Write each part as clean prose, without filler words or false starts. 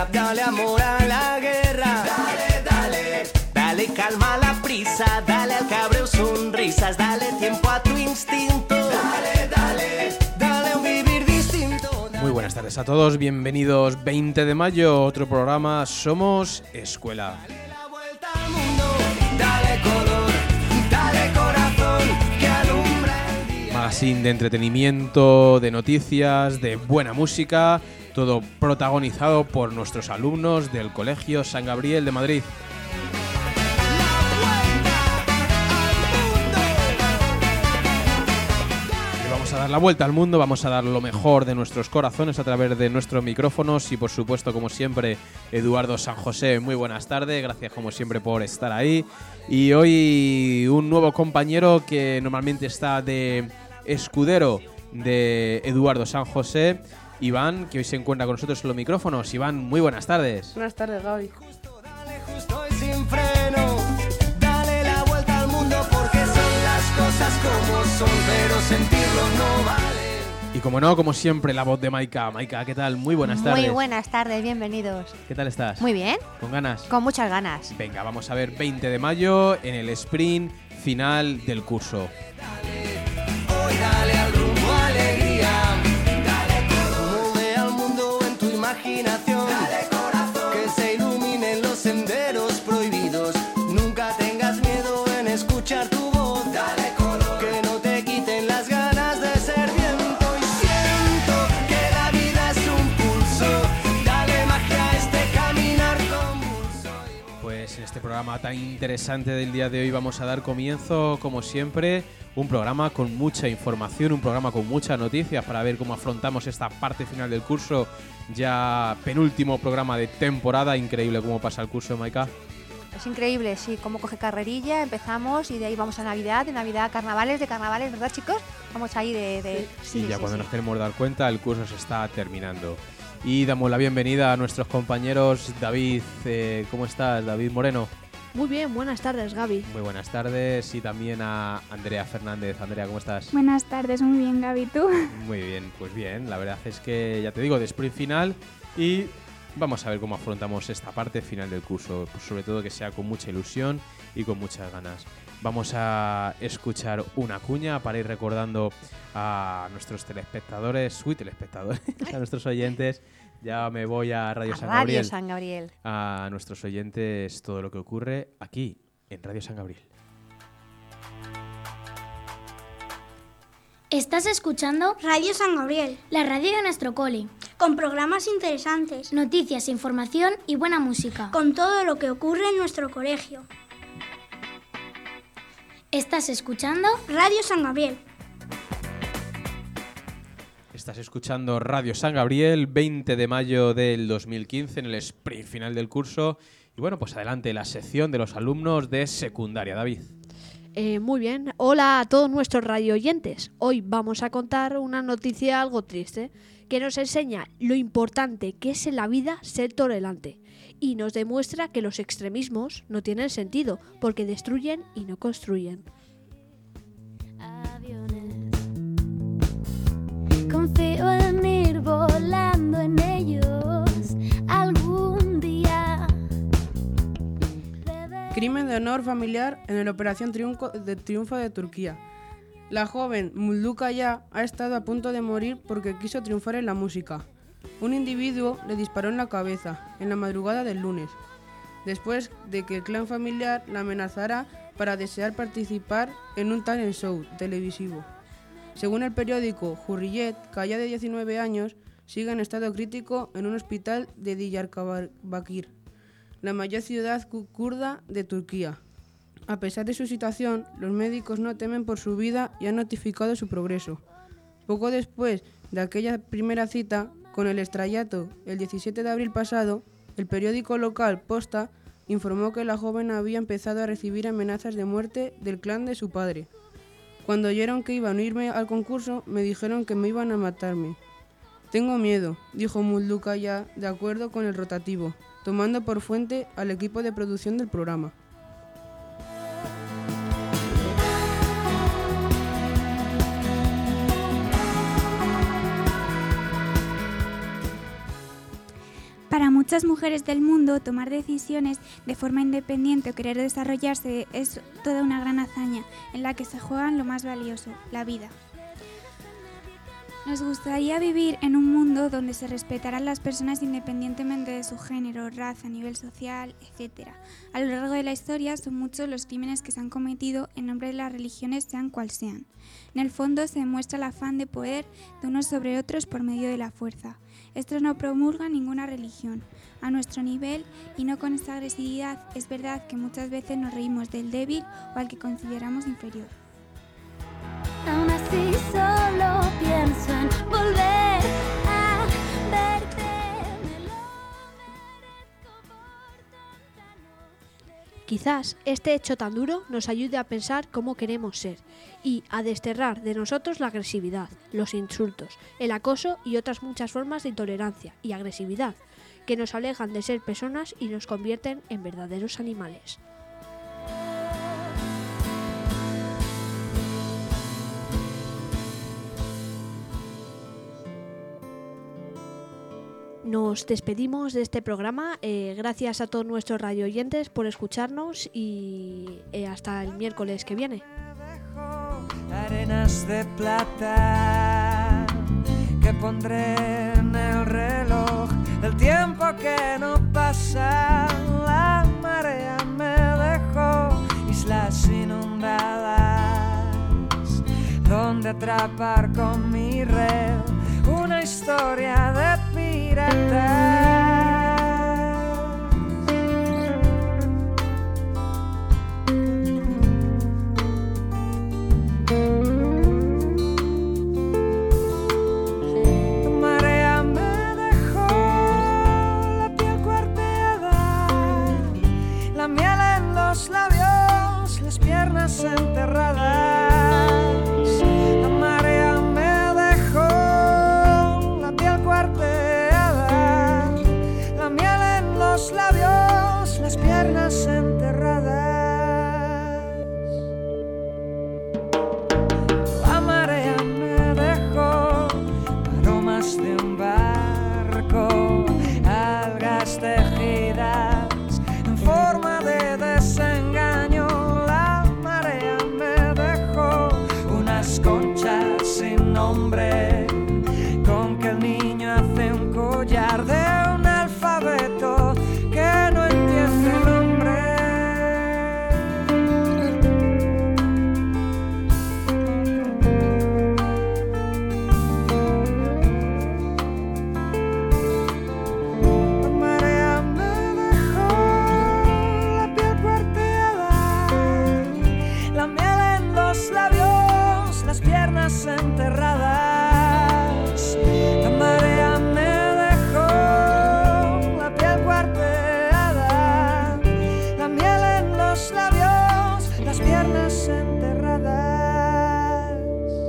alegría, dale amor a la guerra. Dale, dale, dale calma a la prisa, dale al cabreo sonrisas, dale tiempo a tu instinto. Dale, dale, dale un vivir distinto. Muy buenas tardes a todos, bienvenidos 20 de mayo, otro programa Somos Escuela. Dale la vuelta al mundo, dale color, dale corazón, que alumbra el día. Magazine de entretenimiento, de noticias, de buena música, todo protagonizado por nuestros alumnos del Colegio San Gabriel de Madrid. Vamos a dar la vuelta al mundo, vamos a dar lo mejor de nuestros corazones a través de nuestros micrófonos y por supuesto, como siempre, Eduardo San José. Muy buenas tardes, gracias como siempre por estar ahí. Y hoy un nuevo compañero que normalmente está de escudero de Eduardo San José, Iván, que hoy se encuentra con nosotros en los micrófonos. Iván, muy buenas tardes. Buenas tardes, Gaby. Dale justo y sin freno, dale la vuelta al mundo porque son las cosas como son, pero sentirlo no vale. Y como no, como siempre, la voz de Maika. Maika, ¿qué tal? Muy buenas tardes. Muy buenas tardes, bienvenidos. ¿Qué tal estás? Muy bien, ¿Con ganas? con muchas ganas. Venga, vamos a ver 20 de mayo en el sprint final del curso. Hoy dale al rumbo alegría, dale color, mueve al mundo en tu imaginación, dale corazón, que se iluminen los senderos prohibidos, nunca tengas miedo en escuchar tu voz, dale color, que no te quiten las ganas de ser viento y siento que la vida es un pulso, dale magia a este caminar convulso. Pues en este programa tan interesante del día de hoy vamos a dar comienzo, como siempre, un programa con mucha información, un programa con muchas noticias para ver cómo afrontamos esta parte final del curso, ya penúltimo programa de temporada. Increíble cómo pasa el curso, Maika. Es increíble, sí, cómo coge carrerilla, empezamos y de ahí vamos a Navidad, de Navidad a carnavales, de carnavales, ¿verdad, chicos? Vamos ahí de... Sí, y ya cuando nos queremos dar cuenta, el curso se está terminando. Y damos la bienvenida a nuestros compañeros. David, ¿cómo estás? David Moreno. Muy bien, buenas tardes, Gaby. Muy buenas tardes. Y también a Andrea Fernández. Andrea, ¿cómo estás? Buenas tardes, muy bien, Gaby, ¿tú? Muy bien, pues bien. La verdad es que, ya te digo, de sprint final y vamos a ver cómo afrontamos esta parte final del curso. Pues sobre todo que sea con mucha ilusión y con muchas ganas. Vamos a escuchar una cuña para ir recordando a nuestros telespectadores, a nuestros oyentes. Ya me voy a Radio San Gabriel. A nuestros oyentes todo lo que ocurre aquí, en Radio San Gabriel. Estás escuchando Radio San Gabriel, la radio de nuestro cole, con programas interesantes, noticias, información y buena música, con todo lo que ocurre en nuestro colegio. Estás escuchando Radio San Gabriel. Estás escuchando Radio San Gabriel, 20 de mayo del 2015, en el sprint final del curso. Y bueno, pues adelante, la sección de los alumnos de secundaria. David. Muy bien, hola a todos nuestros radio oyentes. Hoy vamos a contar una noticia algo triste que nos enseña lo importante que es en la vida ser tolerante y nos demuestra que los extremismos no tienen sentido porque destruyen y no construyen. Confío en ir volando en ellos algún día. Crimen de honor familiar en la Operación Triunfo de Turquía. La joven Mullukaya ha estado a punto de morir porque quiso triunfar en la música. Un individuo le disparó en la cabeza en la madrugada del lunes, después de que el clan familiar la amenazara para desear participar en un talent show televisivo. Según el periódico Hurriyet, Kaya, de 19 años, sigue en estado crítico en un hospital de Diyarbakır, la mayor ciudad kurda de Turquía. A pesar de su situación, los médicos no temen por su vida y han notificado su progreso. Poco después de aquella primera cita, con el estrellato, el 17 de abril pasado, el periódico local Posta informó que la joven había empezado a recibir amenazas de muerte del clan de su padre. Cuando oyeron que iban a irme al concurso, me dijeron que me iban a matarme. Tengo miedo, dijo Mullukaya, de acuerdo con el rotativo, tomando por fuente al equipo de producción del programa. Para muchos muchas mujeres del mundo, tomar decisiones de forma independiente o querer desarrollarse es toda una gran hazaña en la que se juegan lo más valioso, la vida. Nos gustaría vivir en un mundo donde se respetaran las personas independientemente de su género, raza, nivel social, etc. A lo largo de la historia son muchos los crímenes que se han cometido en nombre de las religiones, sean cual sean. En el fondo se demuestra el afán de poder de unos sobre otros por medio de la fuerza. Esto no promulga ninguna religión. A nuestro nivel y no con esa agresividad, es verdad que muchas veces nos reímos del débil o al que consideramos inferior. Aún así solo pienso en volver a verte. Me lo merezco por tonta. Quizás este hecho tan duro nos ayude a pensar cómo queremos ser y a desterrar de nosotros la agresividad, los insultos, el acoso y otras muchas formas de intolerancia y agresividad que nos alejan de ser personas y nos convierten en verdaderos animales. Nos despedimos de este programa. Gracias a todos nuestros radio oyentes por escucharnos y hasta el miércoles que viene. Arenas de plata que pondré en el reloj, el tiempo que no pasa. La marea me dejó islas inundadas donde atrapar con mi red una historia de piratas. La marea me dejó la piel cuarteada, la miel en los labios, las piernas enterradas. La marea me dejó la piel cuarteada, la miel en los labios, las piernas enterradas. La marea me dejó aromas de un barco, algas tejidas en forma de desengaño. La marea me dejó unas conchas sin nombre con que el niño hace un collar de un alfabeto que no entiende el nombre. La marea me dejó la piel cuarteada, la miel en los labios, las piernas enterradas. La marea me dejó la piel cuarteada, la miel en los labios, las piernas enterradas.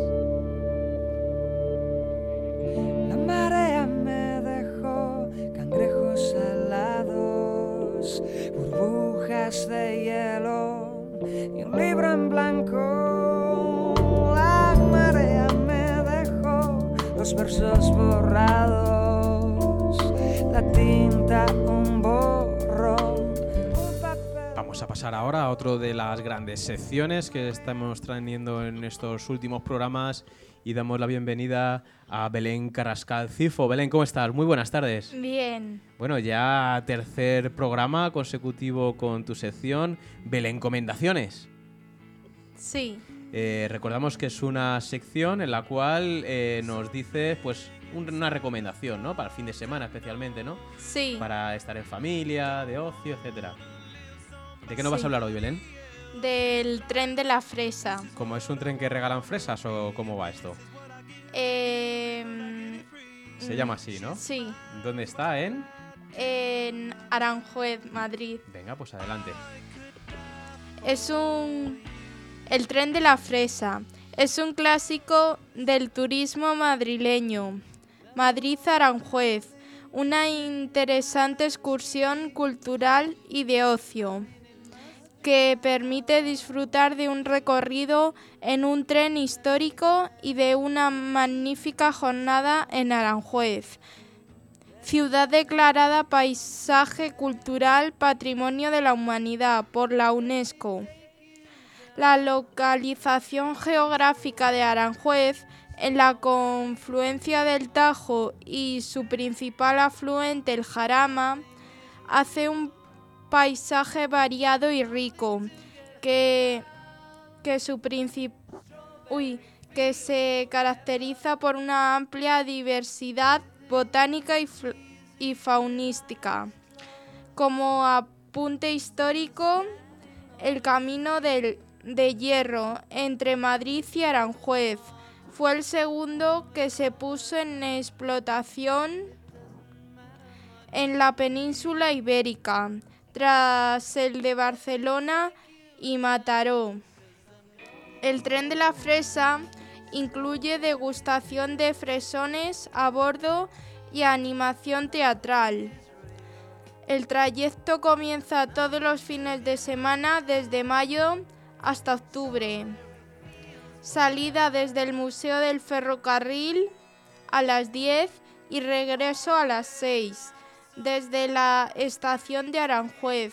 La marea me dejó cangrejos alados, burbujas de hielo y un libro en blanco. La marea me dejó los versos borrados, la tinta, un borrón, un papel. Vamos a pasar ahora a otro de las grandes secciones que estamos trayendo en estos últimos programas y damos la bienvenida a Belén Carrascal Cifo. Belén, ¿cómo estás? Muy buenas tardes. Bien. Bueno, ya tercer programa consecutivo con tu sección Belén Comendaciones. Sí. Recordamos que es una sección en la cual nos dice pues una recomendación, ¿no? Para el fin de semana especialmente, ¿no? Sí. Para estar en familia, de ocio, etcétera. ¿De qué nos vas a hablar hoy, Belén? Del tren de la fresa. ¿Cómo es un tren que regalan fresas o cómo va esto? Se llama así, ¿no? Sí. ¿Dónde está? En Aranjuez, Madrid. Venga, pues adelante. El tren de la fresa es un clásico del turismo madrileño. Madrid-Aranjuez, una interesante excursión cultural y de ocio que permite disfrutar de un recorrido en un tren histórico y de una magnífica jornada en Aranjuez, ciudad declarada Paisaje Cultural Patrimonio de la Humanidad por la UNESCO. La localización geográfica de Aranjuez, en la confluencia del Tajo y su principal afluente, el Jarama, hace un paisaje variado y rico, que se caracteriza por una amplia diversidad botánica y faunística. Como apunte histórico, el camino de hierro entre Madrid y Aranjuez fue el segundo que se puso en explotación en la península ibérica, tras el de Barcelona y Mataró. El tren de la fresa incluye degustación de fresones a bordo y animación teatral. El trayecto comienza todos los fines de semana desde mayo hasta octubre. Salida desde el Museo del Ferrocarril a las 10 y regreso a las 6 desde la estación de Aranjuez.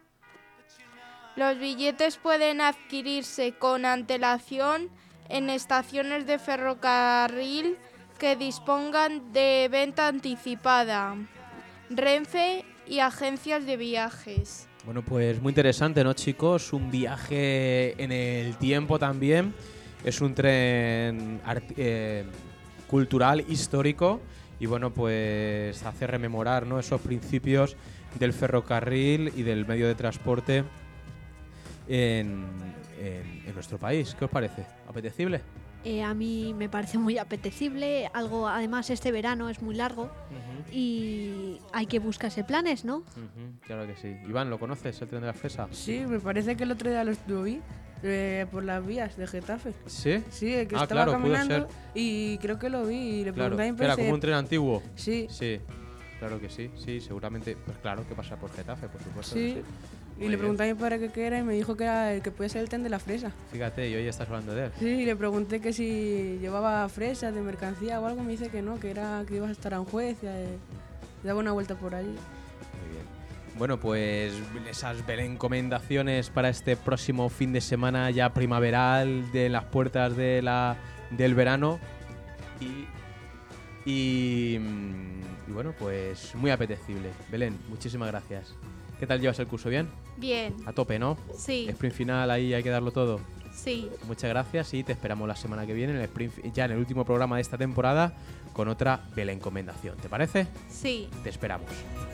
Los billetes pueden adquirirse con antelación en estaciones de ferrocarril que dispongan de venta anticipada, Renfe y agencias de viajes. Bueno, pues muy interesante, ¿no, chicos? Un viaje en el tiempo también. Es un tren cultural, histórico, y bueno, pues hace rememorar, ¿no?, esos principios del ferrocarril y del medio de transporte en nuestro país. ¿Qué os parece? ¿Apetecible? A mí me parece muy apetecible. Además, este verano es muy largo y hay que buscarse planes, ¿no? Claro que sí. Iván, ¿lo conoces, el tren de la fresa? Sí, me parece que el otro día lo vi por las vías de Getafe. ¿Sí? Sí, que estaba claro, caminando y creo que lo vi y le pregunté a mi ¿Era como un tren antiguo? Sí. Sí, claro que sí. Sí, seguramente. Pues claro que pasa por Getafe, por supuesto. Sí. Que sí. Y le pregunté a mi padre qué era y me dijo que podía ser el tren de la fresa. Fíjate, y hoy estás hablando de él. Sí, y le pregunté que si llevaba fresas de mercancía o algo, me dice que no, que ibas a estar a Aranjuez y daba una vuelta por allí. Muy bien. Bueno, pues esas encomendaciones para este próximo fin de semana ya primaveral, de las puertas del verano. Y bueno, pues muy apetecible. Belén, muchísimas gracias. ¿Qué tal llevas el curso? ¿Bien? Bien. A tope, ¿no? Sí. Sprint final, ahí hay que darlo todo. Sí. Muchas gracias y te esperamos la semana que viene, ya en el último programa de esta temporada, con otra Belén Encomendación. ¿Te parece? Sí. Te esperamos.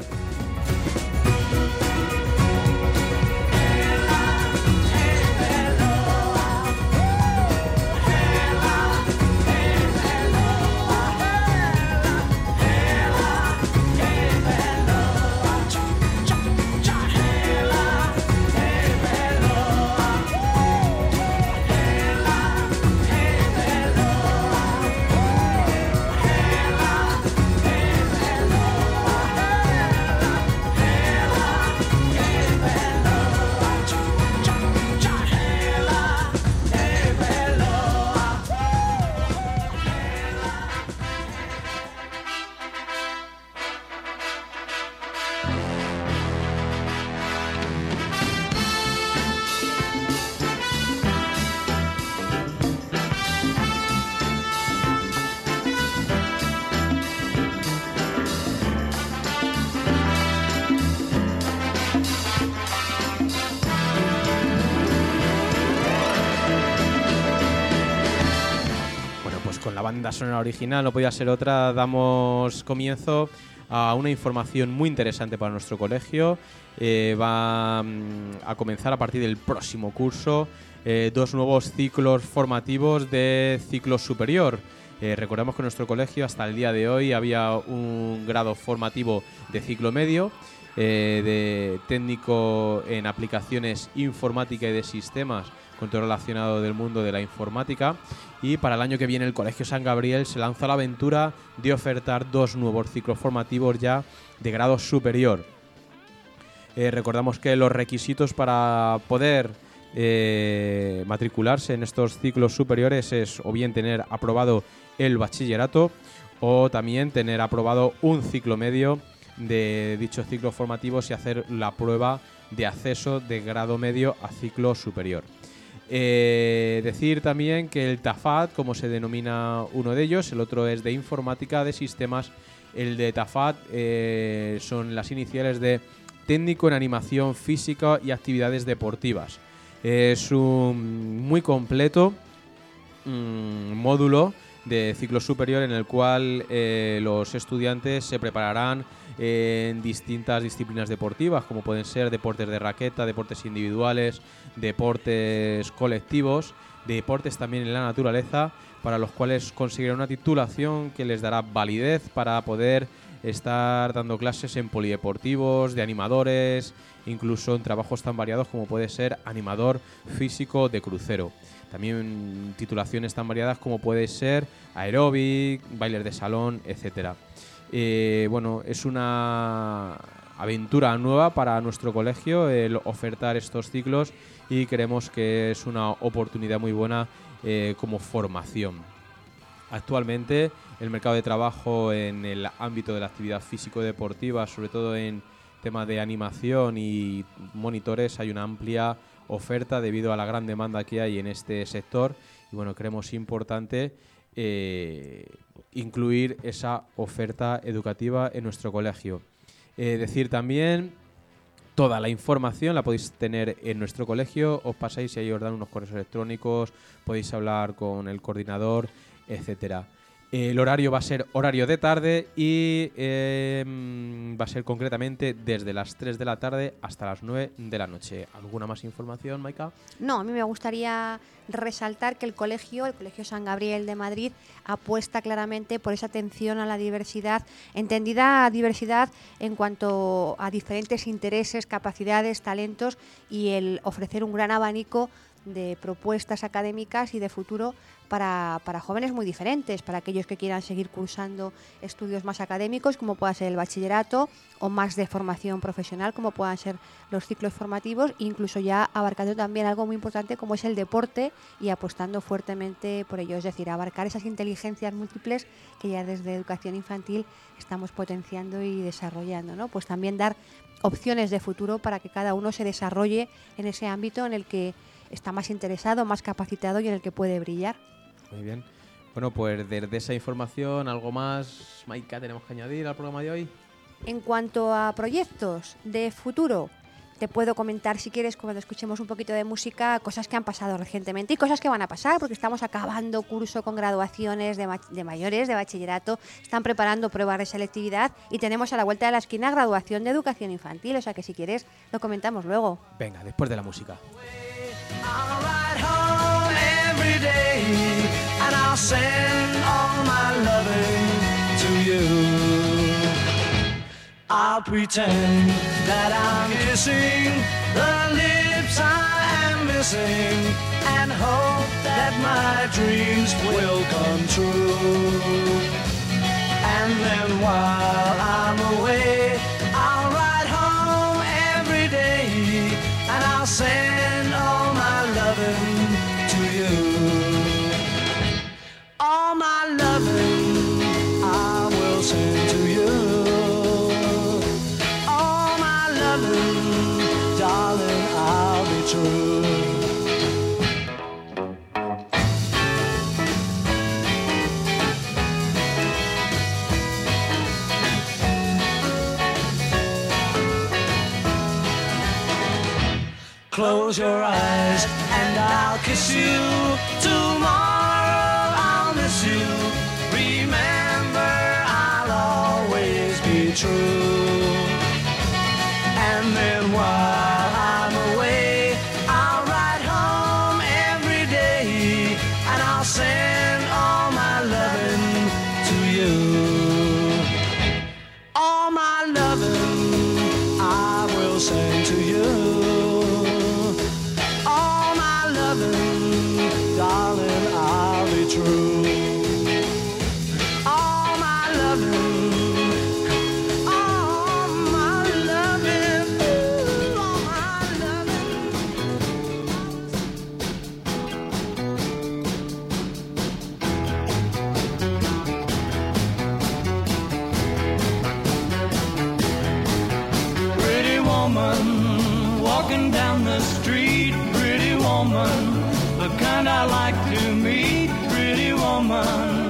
Con la banda sonora original, no podía ser otra, damos comienzo a una información muy interesante para nuestro colegio. Va a comenzar a partir del próximo curso 2 nuevos ciclos formativos de ciclo superior. Recordamos que en nuestro colegio hasta el día de hoy había un grado formativo de ciclo medio, de técnico en aplicaciones informática y de sistemas, con todo relacionado del mundo de la informática, y para el año que viene el Colegio San Gabriel se lanza la aventura de ofertar 2 nuevos ciclos formativos ya de grado superior. Recordamos que los requisitos para poder matricularse en estos ciclos superiores es o bien tener aprobado el bachillerato o también tener aprobado un ciclo medio de dichos ciclos formativos y hacer la prueba de acceso de grado medio a ciclo superior. Decir también que el TAFAT, como se denomina uno de ellos, el otro es de Informática de Sistemas. El de TAFAT son las iniciales de Técnico en Animación Física y Actividades Deportivas. Es un muy completo módulo de ciclo superior en el cual los estudiantes se prepararán en distintas disciplinas deportivas, como pueden ser deportes de raqueta, deportes individuales, deportes colectivos, deportes también en la naturaleza, para los cuales conseguirán una titulación que les dará validez para poder estar dando clases en polideportivos, de animadores, incluso en trabajos tan variados como puede ser animador físico de crucero. También titulaciones tan variadas como puede ser aeróbic, bailes de salón, etcétera. Bueno, es una aventura nueva para nuestro colegio el ofertar estos ciclos y creemos que es una oportunidad muy buena como formación. Actualmente el mercado de trabajo en el ámbito de la actividad físico-deportiva, sobre todo en temas de animación y monitores, hay una amplia oferta debido a la gran demanda que hay en este sector y bueno, creemos importante incluir esa oferta educativa en nuestro colegio. Decir también, toda la información la podéis tener en nuestro colegio, os pasáis y ahí os dan unos correos electrónicos, podéis hablar con el coordinador, etcétera. El horario va a ser horario de tarde y va a ser concretamente desde las 3 de la tarde hasta las 9 de la noche. ¿Alguna más información, Maika? No, a mí me gustaría resaltar que el Colegio San Gabriel de Madrid apuesta claramente por esa atención a la diversidad, entendida diversidad en cuanto a diferentes intereses, capacidades, talentos y el ofrecer un gran abanico de propuestas académicas y de futuro para jóvenes muy diferentes, para aquellos que quieran seguir cursando estudios más académicos, como pueda ser el bachillerato, o más de formación profesional, como puedan ser los ciclos formativos, incluso ya abarcando también algo muy importante como es el deporte y apostando fuertemente por ello, es decir, abarcar esas inteligencias múltiples que ya desde educación infantil estamos potenciando y desarrollando, ¿no? Pues también dar opciones de futuro para que cada uno se desarrolle en ese ámbito en el que está más interesado, más capacitado y en el que puede brillar. Muy bien. Bueno, pues desde esa información, ¿algo más, Maika, tenemos que añadir al programa de hoy? En cuanto a proyectos de futuro, te puedo comentar, si quieres, cuando escuchemos un poquito de música, cosas que han pasado recientemente y cosas que van a pasar, porque estamos acabando curso con graduaciones de mayores, de bachillerato, están preparando pruebas de selectividad y tenemos a la vuelta de la esquina graduación de educación infantil, o sea que si quieres lo comentamos luego. Venga, después de la música. I'll ride home every day and I'll send all my loving to you. I'll pretend that I'm kissing the lips I am missing and hope that my dreams will come true. And then while I'm away, I'll ride home every day and I'll send all my loving to you. All my loving I will send to you. All my loving, darling, I'll be true. Close your eyes and I'll kiss you. Tomorrow I'll miss you. Remember, I'll always be true. And then while I'm away, I'll ride home every day and I'll send all my loving to you. All my loving I will send to you. Darling, I'll be true. All my loving, all my loving, ooh, all my loving. and I like to meet pretty woman.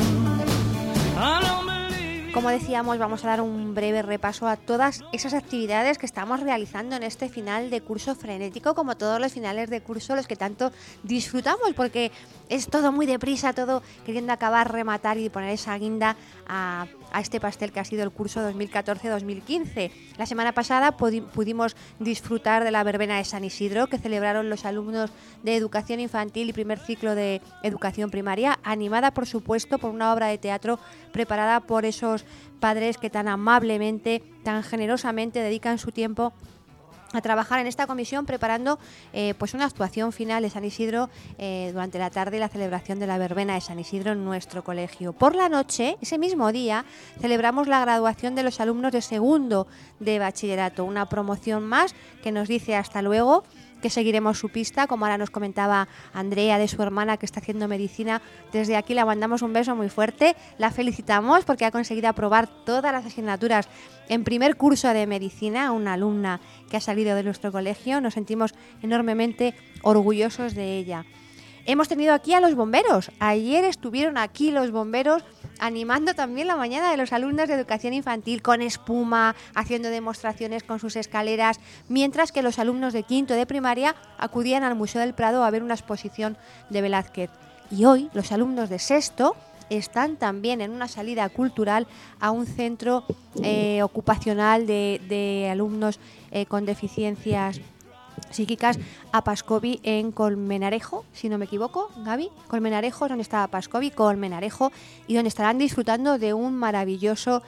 I don't believe. Como decíamos, vamos a dar un breve repaso a todas esas actividades que estamos realizando en este final de curso frenético, como todos los finales de curso, los que tanto disfrutamos, porque es todo muy deprisa, todo queriendo acabar, rematar y poner esa guinda a este pastel que ha sido el curso 2014-2015. La semana pasada pudimos disfrutar de la verbena de San Isidro, que celebraron los alumnos de educación infantil y primer ciclo de educación primaria, animada, por supuesto, por una obra de teatro preparada por esos padres que tan amablemente, tan generosamente dedican su tiempo a trabajar en esta comisión preparando pues una actuación final de San Isidro durante la tarde y la celebración de la verbena de San Isidro en nuestro colegio. Por la noche, ese mismo día, celebramos la graduación de los alumnos de segundo de bachillerato, una promoción más que nos dice hasta luego, que seguiremos su pista, como ahora nos comentaba Andrea de su hermana que está haciendo medicina. Desde aquí le mandamos un beso muy fuerte, la felicitamos porque ha conseguido aprobar todas las asignaturas en primer curso de medicina, una alumna que ha salido de nuestro colegio. Nos sentimos enormemente orgullosos de ella. Hemos tenido aquí a los bomberos. Ayer estuvieron aquí los bomberos animando también la mañana de los alumnos de educación infantil con espuma, haciendo demostraciones con sus escaleras, mientras que los alumnos de quinto de primaria acudían al Museo del Prado a ver una exposición de Velázquez. Y hoy los alumnos de sexto están también en una salida cultural a un centro ocupacional de alumnos con deficiencias psíquicas, a Pascovi en Colmenarejo, si no me equivoco, Gaby. Colmenarejo es donde está Pascovi, Colmenarejo, y donde estarán disfrutando de un maravilloso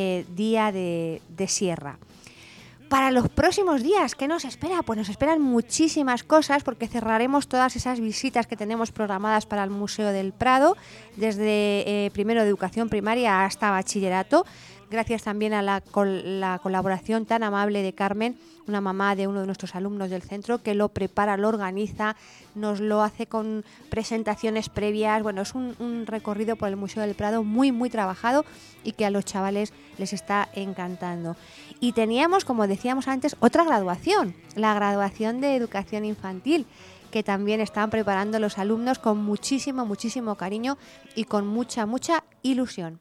día de sierra. Para los próximos días, ¿qué nos espera? Pues nos esperan muchísimas cosas porque cerraremos todas esas visitas que tenemos programadas para el Museo del Prado, desde primero de educación primaria hasta bachillerato, gracias también a la colaboración tan amable de Carmen, una mamá de uno de nuestros alumnos del centro, que lo prepara, lo organiza, nos lo hace con presentaciones previas. Bueno, es un recorrido por el Museo del Prado muy, muy trabajado y que a los chavales les está encantando. Y teníamos, como decíamos antes, otra graduación, la graduación de educación infantil, que también están preparando los alumnos con muchísimo, muchísimo cariño y con mucha, mucha ilusión.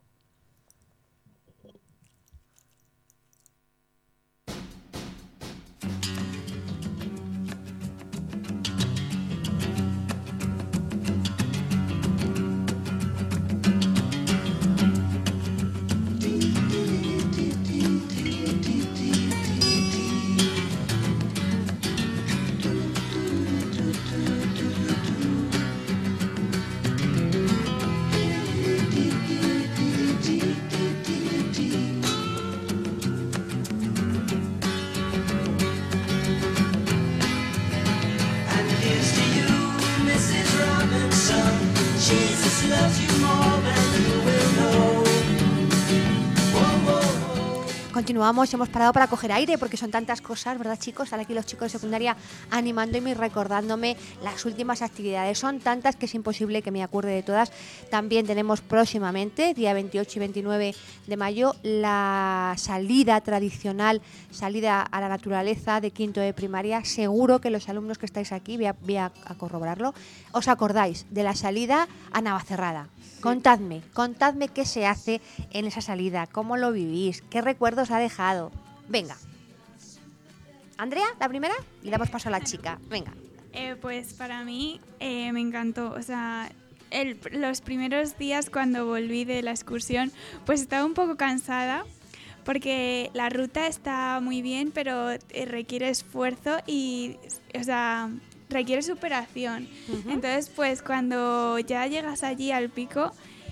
Continuamos, hemos parado para coger aire porque son tantas cosas, ¿verdad, chicos? Están aquí los chicos de secundaria animándome y recordándome las últimas actividades. Son tantas que es imposible que me acuerde de todas. También tenemos próximamente, día 28 y 29 de mayo, la salida tradicional, salida a la naturaleza de quinto de primaria. Seguro que los alumnos que estáis aquí, voy a corroborarlo, os acordáis de la salida a Navacerrada. Contadme qué se hace en esa salida, cómo lo vivís, qué recuerdos ha dejado. Venga. Andrea, la primera, y damos paso a la chica. Venga. Pues para mí me encantó. O sea, los primeros días cuando volví de la excursión, pues estaba un poco cansada porque la ruta está muy bien, pero requiere esfuerzo y, o sea, requiere superación. Uh-huh. Entonces, pues cuando ya llegas allí al pico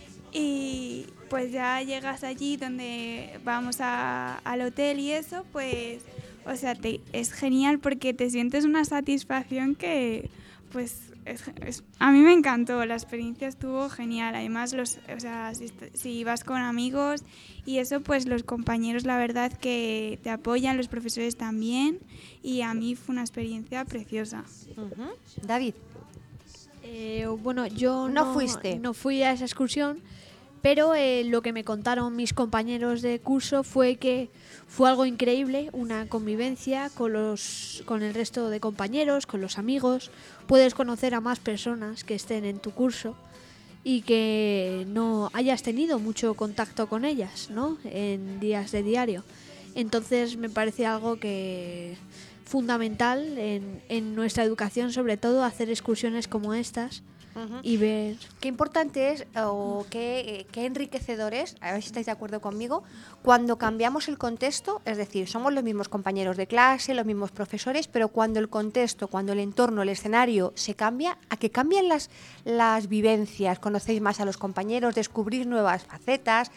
y pues ya llegas allí donde vamos al hotel y eso, pues, o sea, es genial porque te sientes una satisfacción que, pues, a mí me encantó, la experiencia estuvo genial. Además, o sea, si vas con amigos y eso, pues los compañeros, la verdad que te apoyan, los profesores también, y a mí fue una experiencia preciosa. Uh-huh. David. Bueno, yo no fuiste. No fui a esa excursión, Pero lo que me contaron mis compañeros de curso fue que fue algo increíble, una convivencia con el resto de compañeros, con los amigos. Puedes conocer a más personas que estén en tu curso y que no hayas tenido mucho contacto con ellas, ¿no? En días de diario. Entonces me parece algo que fundamental en nuestra educación, sobre todo hacer excursiones como estas. Y ver qué importante es o qué enriquecedor es, a ver si estáis de acuerdo conmigo, cuando cambiamos el contexto, es decir, somos los mismos compañeros de clase, los mismos profesores, pero cuando el contexto, cuando el entorno, el escenario se cambia, a que cambian las vivencias, conocéis más a los compañeros, descubrís nuevas facetas.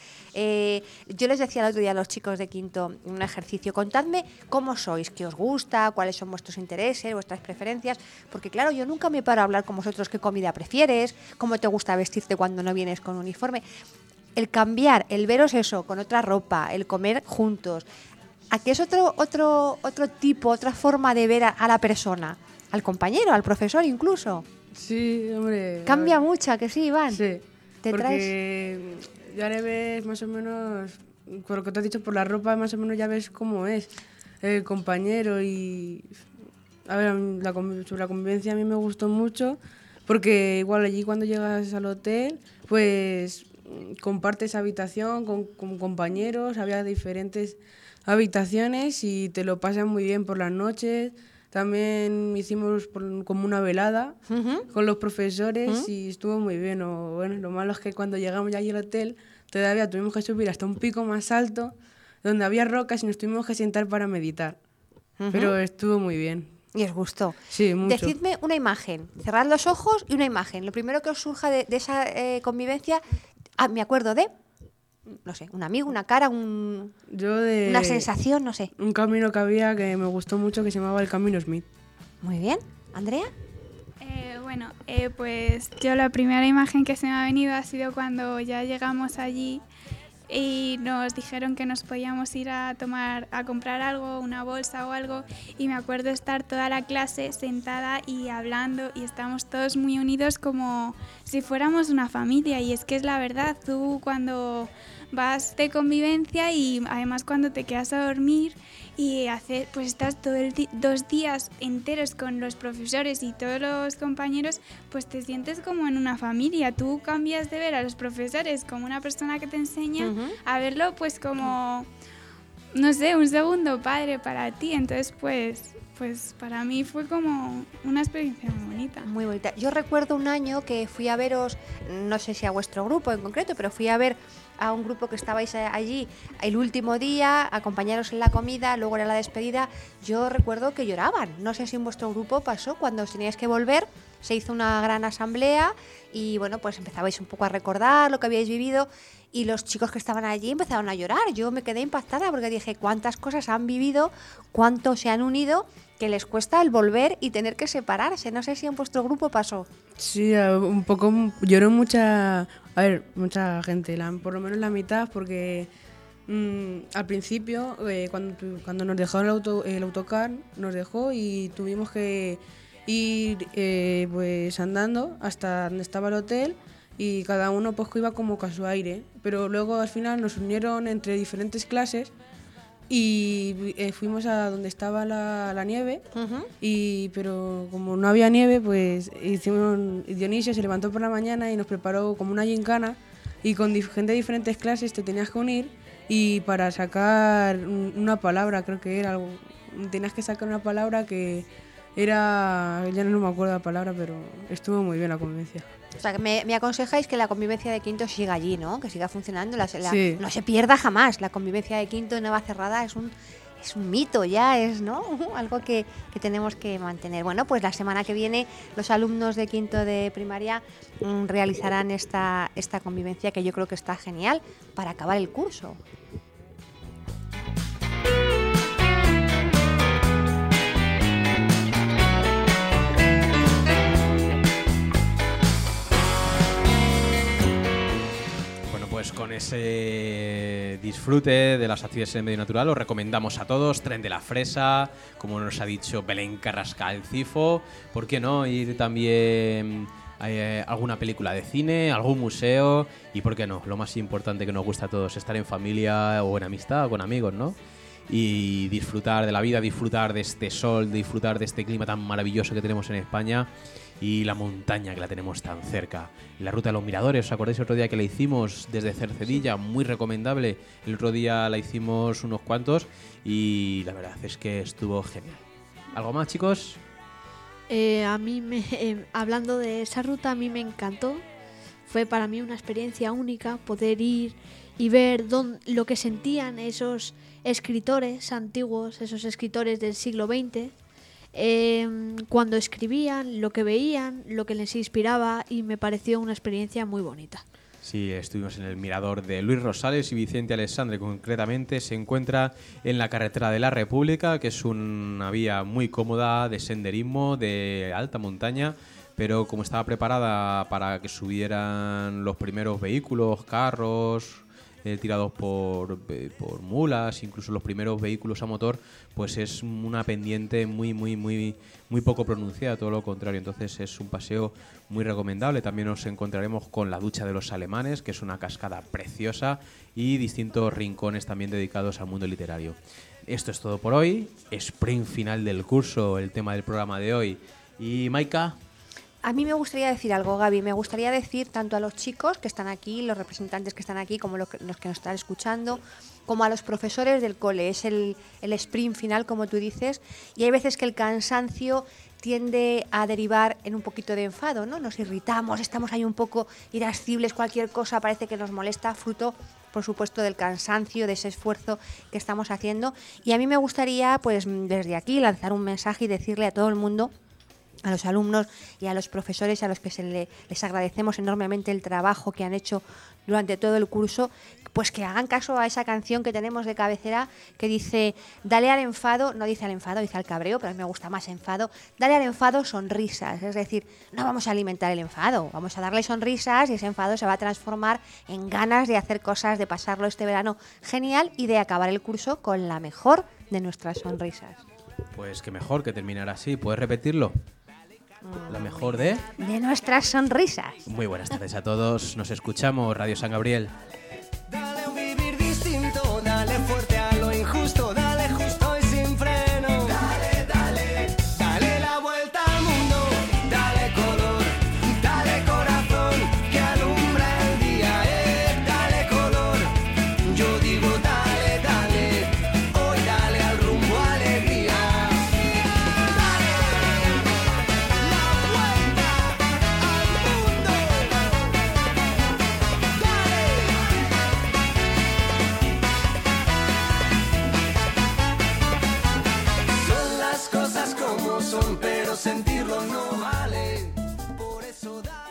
Yo les decía el otro día a los chicos de quinto, un ejercicio, contadme cómo sois, qué os gusta, cuáles son vuestros intereses, vuestras preferencias, porque claro, yo nunca me paro a hablar con vosotros qué comida prefieres, cómo te gusta vestirte cuando no vienes con uniforme. El cambiar, el veros eso, con otra ropa, el comer juntos, aquí es otro tipo, otra forma de ver a la persona, al compañero, al profesor incluso. Sí, hombre. Cambia mucho, ¿a que sí, Iván? Sí, ¿Te porque ya le ves más o menos, por lo que te has dicho, por la ropa más o menos ya ves cómo es el compañero y... A ver, sobre la convivencia a mí me gustó mucho, porque igual allí cuando llegas al hotel, pues compartes habitación con compañeros, había diferentes habitaciones y te lo pasas muy bien por las noches. También hicimos como una velada con los profesores y estuvo muy bien. Bueno, lo malo es que cuando llegamos ya allí al hotel todavía tuvimos que subir hasta un pico más alto donde había rocas y nos tuvimos que sentar para meditar. Pero estuvo muy bien. Y os gustó. Sí, mucho. Decidme una imagen, cerrad los ojos y una imagen. Lo primero que os surja de esa convivencia, me acuerdo de, no sé, un amigo, una cara, una sensación, no sé. Un camino que había que me gustó mucho que se llamaba el Camino Smith. Muy bien. ¿Andrea? Pues yo la primera imagen que se me ha venido ha sido cuando ya llegamos allí y nos dijeron que nos podíamos ir a comprar algo, una bolsa o algo, y me acuerdo estar toda la clase sentada y hablando y estábamos todos muy unidos como si fuéramos una familia. Y es que es la verdad, tú cuando vas de convivencia y además cuando te quedas a dormir y pues estás 2 días enteros con los profesores y todos los compañeros, pues te sientes como en una familia. Tú cambias de ver a los profesores como una persona que te enseña a verlo pues como, no sé, un segundo padre para ti. Entonces pues para mí fue como una experiencia muy bonita. Muy bonita. Yo recuerdo un año que fui a veros, no sé si a vuestro grupo en concreto, pero fui a ver a un grupo que estabais allí el último día, acompañaros en la comida, luego era la despedida. Yo recuerdo que lloraban. No sé si en vuestro grupo pasó, cuando os teníais que volver, se hizo una gran asamblea y bueno, pues empezabais un poco a recordar lo que habíais vivido y los chicos que estaban allí empezaron a llorar. Yo me quedé impactada porque dije, cuántas cosas han vivido, cuánto se han unido, que les cuesta el volver y tener que separarse. No sé si en vuestro grupo pasó. Sí, un poco, lloró mucha gente, por lo menos la mitad, porque al principio, cuando nos dejaron el autocar, nos dejó y tuvimos que ir pues andando hasta donde estaba el hotel y cada uno pues iba como a su aire, pero luego al final nos unieron entre diferentes clases y fuimos a donde estaba la nieve, pero como no había nieve, pues Dionisio se levantó por la mañana y nos preparó como una gincana y con gente de diferentes clases te tenías que unir y para sacar una palabra, creo que era algo, tenías que sacar una palabra que era, ya no me acuerdo la palabra, pero estuvo muy bien la convivencia. O sea, que me aconsejáis que la convivencia de quinto siga allí, ¿no? Que siga funcionando, Sí. No se pierda jamás. La convivencia de quinto en Navacerrada es un mito ya, ¿no? Algo que tenemos que mantener. Bueno, pues la semana que viene los alumnos de quinto de primaria realizarán esta convivencia que yo creo que está genial para acabar el curso. Pues con ese disfrute de las actividades en el medio natural os recomendamos a todos Tren de la Fresa, como nos ha dicho Belén Carrascal Cifo. ¿Por qué no ir también alguna película de cine, algún museo y, ¿por qué no? Lo más importante que nos gusta a todos, estar en familia o en amistad o con amigos, ¿no? Y disfrutar de la vida, disfrutar de este sol, disfrutar de este clima tan maravilloso que tenemos en España y la montaña que la tenemos tan cerca. La ruta de los miradores, ¿os acordáis el otro día que la hicimos desde Cercedilla? Muy recomendable. El otro día la hicimos unos cuantos y la verdad es que estuvo genial. ¿Algo más, chicos? Hablando de esa ruta, a mí me encantó. Fue para mí una experiencia única poder ir y ver lo que sentían esos escritores antiguos, esos escritores del siglo XX, cuando escribían, lo que veían, lo que les inspiraba, y me pareció una experiencia muy bonita. Sí, estuvimos en el mirador de Luis Rosales y Vicente Alessandre, concretamente. Se encuentra en la carretera de la República, que es una vía muy cómoda de senderismo, de alta montaña, pero como estaba preparada para que subieran los primeros vehículos, carros tirados por mulas, incluso los primeros vehículos a motor, pues es una pendiente muy poco pronunciada, todo lo contrario. Entonces es un paseo muy recomendable. También nos encontraremos con la ducha de los alemanes, que es una cascada preciosa, y distintos rincones también dedicados al mundo literario. Esto es todo por hoy. Sprint final del curso, el tema del programa de hoy. Y Maika. A mí me gustaría decir algo, Gaby. Me gustaría decir tanto a los chicos que están aquí, los representantes que están aquí, como los que nos están escuchando, como a los profesores del cole. Es el sprint final, como tú dices, y hay veces que el cansancio tiende a derivar en un poquito de enfado, ¿no? Nos irritamos, estamos ahí un poco irascibles, cualquier cosa parece que nos molesta, fruto, por supuesto, del cansancio, de ese esfuerzo que estamos haciendo. Y a mí me gustaría, pues desde aquí, lanzar un mensaje y decirle a todo el mundo, a los alumnos y a los profesores, a los que les agradecemos enormemente el trabajo que han hecho durante todo el curso, pues que hagan caso a esa canción que tenemos de cabecera que dice: dale al enfado, no dice al enfado, dice al cabreo, pero a mí me gusta más enfado, dale al enfado sonrisas. Es decir, no vamos a alimentar el enfado, vamos a darle sonrisas y ese enfado se va a transformar en ganas de hacer cosas, de pasarlo este verano genial y de acabar el curso con la mejor de nuestras sonrisas. Pues qué mejor que terminar así. ¿Puedes repetirlo? La mejor de nuestras sonrisas. Muy buenas tardes a todos. Nos escuchamos, Radio San Gabriel. Dale un vivir distinto, dale fuerte a lo injusto, dale justo y sin freno. Dale, dale, dale la vuelta al mundo, dale color, dale corazón que alumbra el día. Dale color, yo digo dale, dale, hoy dale al rumbo alegría. Son, pero sentirlo no vale. Por eso da